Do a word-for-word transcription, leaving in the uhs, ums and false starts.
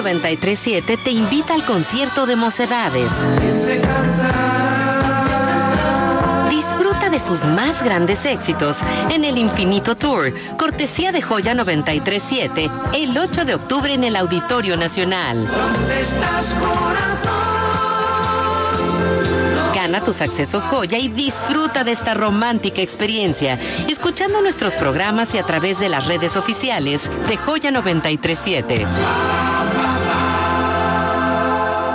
noventa y tres punto siete te invita al concierto de Mocedades. Disfruta de sus más grandes éxitos en el Infinito Tour, cortesía de Joya noventa y tres punto siete, el ocho de octubre en el Auditorio Nacional. ¿Dónde estás, corazón? Gana tus accesos Joya y disfruta de esta romántica experiencia, escuchando nuestros programas y a través de las redes oficiales de Joya noventa y tres punto siete.